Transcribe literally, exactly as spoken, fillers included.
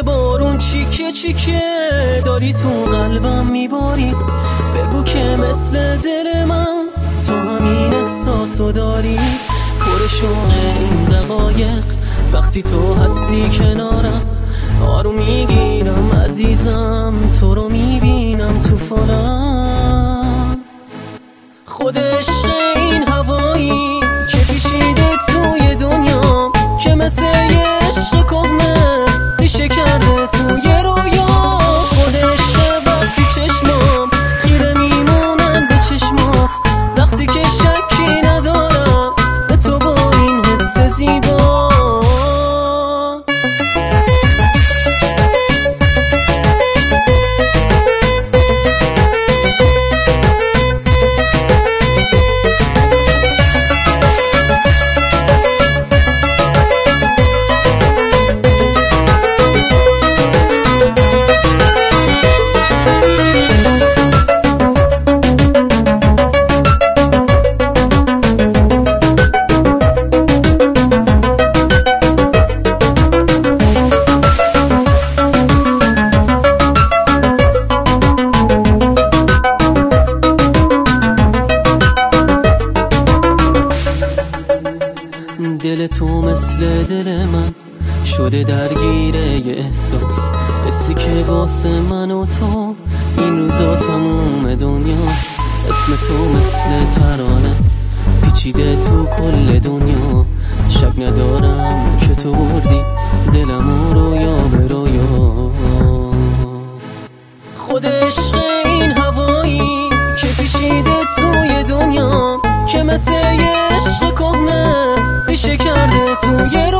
مثل بارون چیکه چیکه داری تو قلبم میباری. بگو که مثل دل من تو همین احساسو داری. پر شوق این دقایق وقتی تو هستی کنارم، آروم میگیرم عزیزم، تو رو میبینم تو فالم. خود عشق این هوایی که پیچیده توی دنیا، که مثل یه عشق کهنه ریشه کرده توی رویا. خود عشق وقتی چشمام خیره میمونن به چشمات، وقتی که شکی ندارم به تو با این حس زیبا. دل تو مثل دل من شده درگیر یه احساس، حسی که واسه من و تو این روزا تموم دنیاست. اسم تو مثل ترانه پیچیده تو کل دنیا، شک ندارم که تو بردی دلم رو یا به رویا. خود عشق این هوایی که پیچیده توی دنیا، که مثل یه عشق کهنه ریشه کرده توی